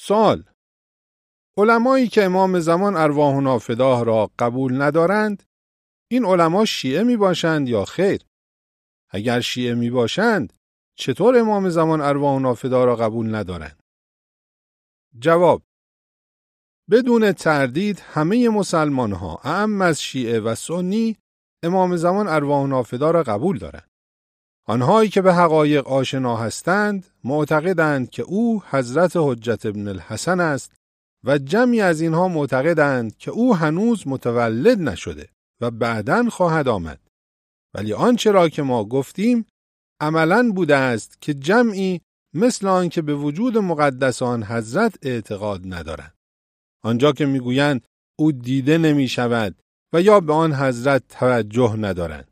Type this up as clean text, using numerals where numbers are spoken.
سوال: علمایی که امام زمان ارواحنا فداه را قبول ندارند، این علما شیعه می باشند یا خیر؟ اگر شیعه می باشند، چطور امام زمان ارواحنا فداه را قبول ندارند؟ جواب: بدون تردید همه مسلمان ها، اعم از شیعه و سنی، امام زمان ارواحنا فداه را قبول دارند. آنهایی که به حقایق آشنا هستند معتقدند که او حضرت حجت ابن الحسن است و جمعی از اینها معتقدند که او هنوز متولد نشده و بعداً خواهد آمد. ولی آنچه را که ما گفتیم عملاً بوده است که جمعی مثل آن که به وجود مقدس آن حضرت اعتقاد ندارند. آنجا که میگویند او دیده نمی شود و یا به آن حضرت توجه ندارند.